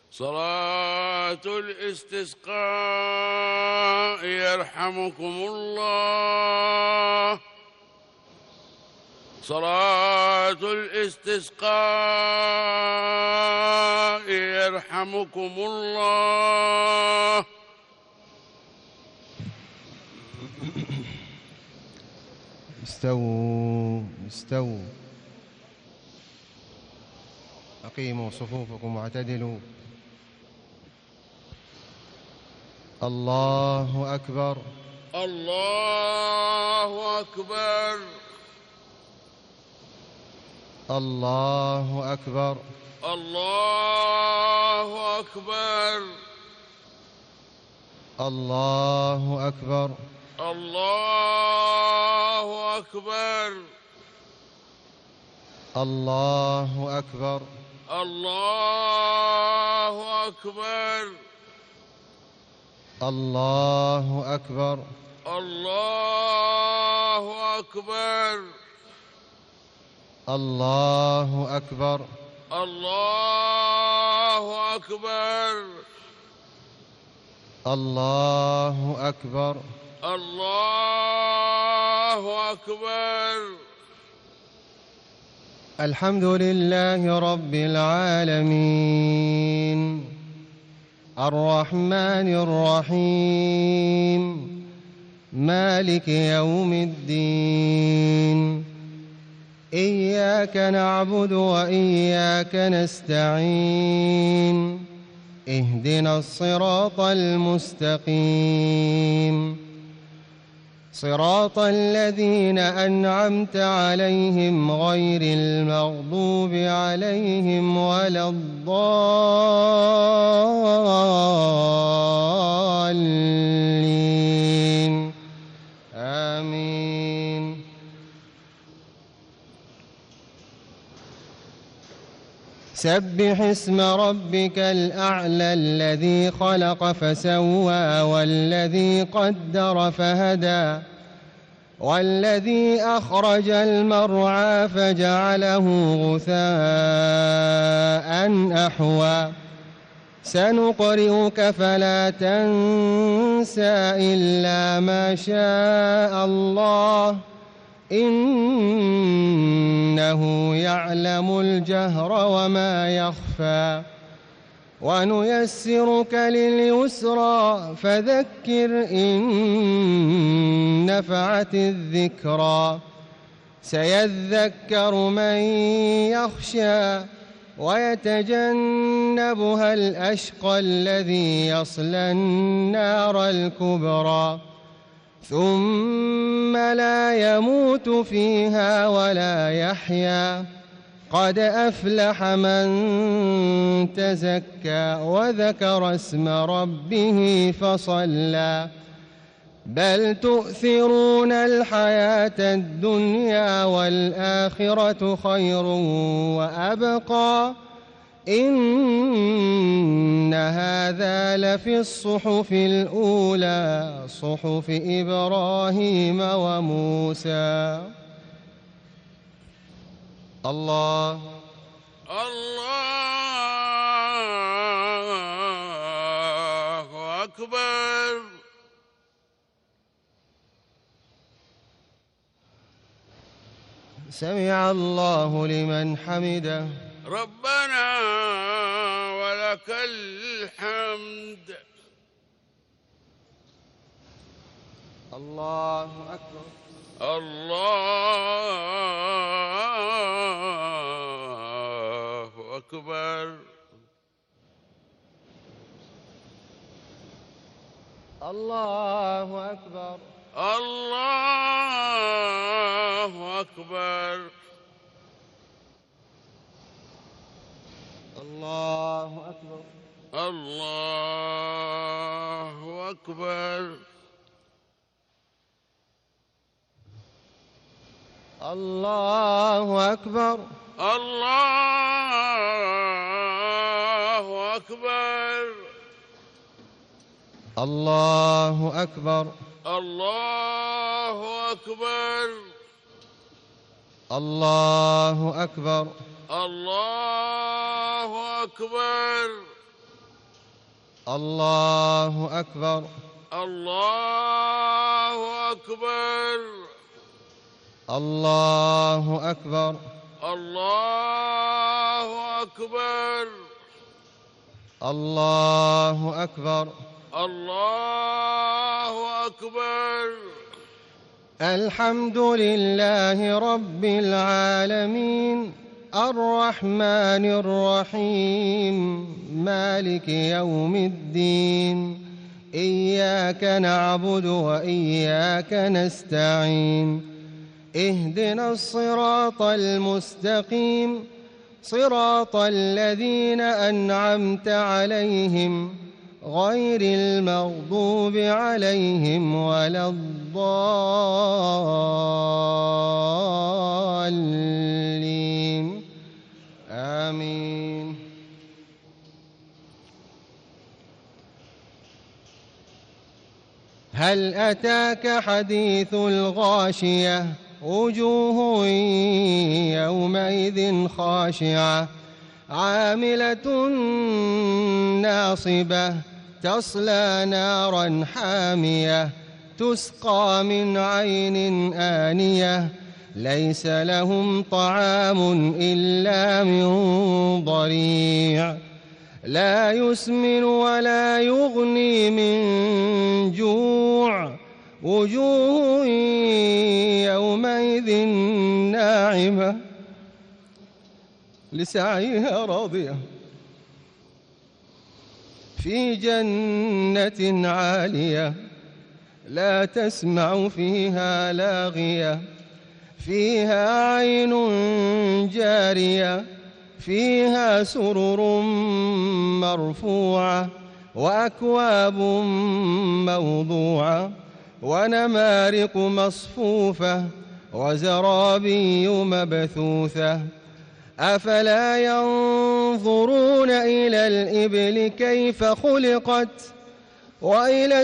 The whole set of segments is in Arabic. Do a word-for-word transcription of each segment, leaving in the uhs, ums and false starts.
صلاة الاستسقاء يرحمكم الله. صلاة الاستسقاء يرحمكم الله. استووا استووا أقيموا صفوفكم واعتدلوا. الله أكبر الله أكبر الله أكبر الله أكبر الله أكبر الله أكبر الله أكبر الله أكبر الله أكبر الله أكبر الله أكبر الله أكبر الله أكبر الله أكبر. الحمد لله رب العالمين الرحمن الرحيم مالك يوم الدين إياك نعبد وإياك نستعين اهدنا الصراط المستقيم صراط الذين أنعمت عليهم غير المغضوب عليهم ولا الضالين آمين. سبح اسم ربك الأعلى الذي خلق فسوى والذي قدر فهدى والذي أخرج المرعى فجعله غثاء أحوى سنقرئك فلا تنسى إلا ما شاء الله إنه يعلم الجهر وما يخفى ونيسرك لليسرى فذكر إن نفعت الذكرى سيذكر من يخشى ويتجنبها الأشقى الذي يصلى النار الكبرى ثم لا يموت فيها ولا يحيا قد أفلح من تزكى وذكر اسم ربه فصلى بل تؤثرون الحياة الدنيا والآخرة خير وأبقى إن هذا لفي الصحف الأولى صحف إبراهيم وموسى. الله الله أكبر. سمع الله لمن حمده ربنا ولك الحمد. الله أكبر الله أكبر الله أكبر الله أكبر الله أكبر الله أكبر الله أكبر الله أكبر الله أكبر الله أكبر الله أكبر الله أكبر الله أكبر. الله أكبر. الله أكبر. الله أكبر. الله أكبر. الله أكبر. الحمد لله رب العالمين الرحمن الرحيم مالك يوم الدين إياك نعبد وإياك نستعين اهدنا الصراط المستقيم صراط الذين أنعمت عليهم غير المغضوب عليهم ولا الضالين آمين. هل أتاك حديث الغاشية وجوه يومئذ خاشعة عاملة ناصبة تصلى نارا حامية تسقى من عين آنية ليس لهم طعام إلا من ضريع لا يسمن ولا يغني من جوع وجوه يومئذ ناعمة لسعيها راضية في جنة عالية لا تسمع فيها لاغية فيها عين جارية فيها سرر مرفوعة وأكواب موضوعة ونمارق مصفوفة وزرابي مبثوثة أفلا ينظرون إلى الإبل كيف خلقت وإلى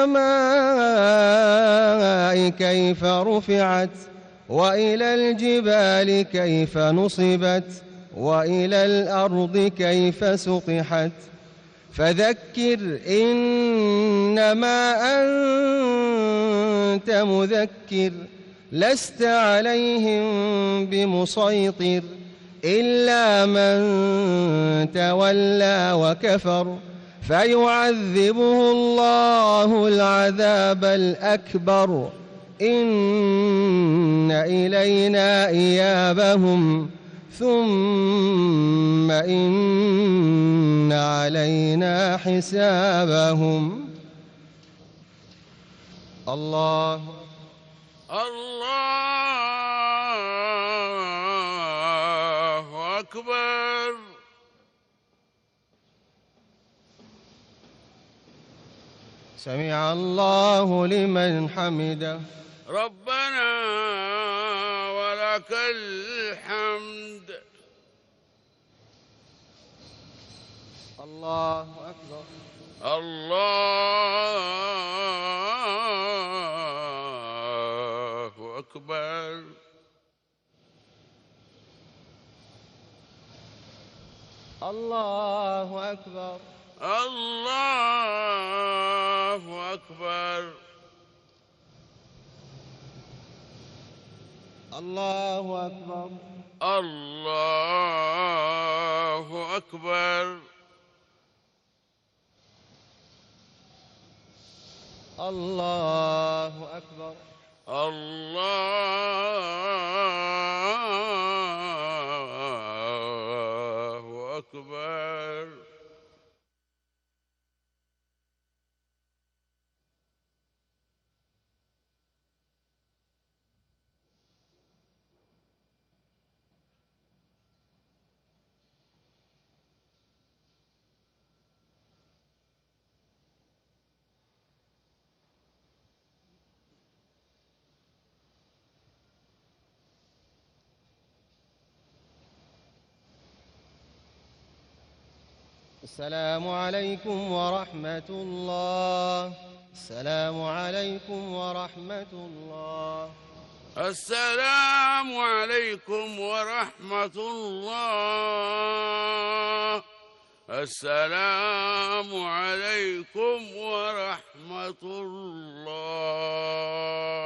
السماء كيف رفعت وإلى الجبال كيف نصبت وإلى الأرض كيف سطحت فذكر إنما أنت مذكر لست عليهم بمسيطر إلا من تولى وكفر فيعذبه الله العذاب الأكبر إن إلينا إيابهم ثم إن علينا حسابهم. الله الله أكبر. سمع الله لمن حمده. ربنا ولك الحمد. الله أكبر. الله أكبر. الله أكبر. الله أكبر. الله أكبر. الله أكبر. الله أكبر. الله أكبر. السلام عليكم ورحمة الله. السلام عليكم ورحمة الله. السلام عليكم ورحمة الله. السلام عليكم عليكم ورحمة الله.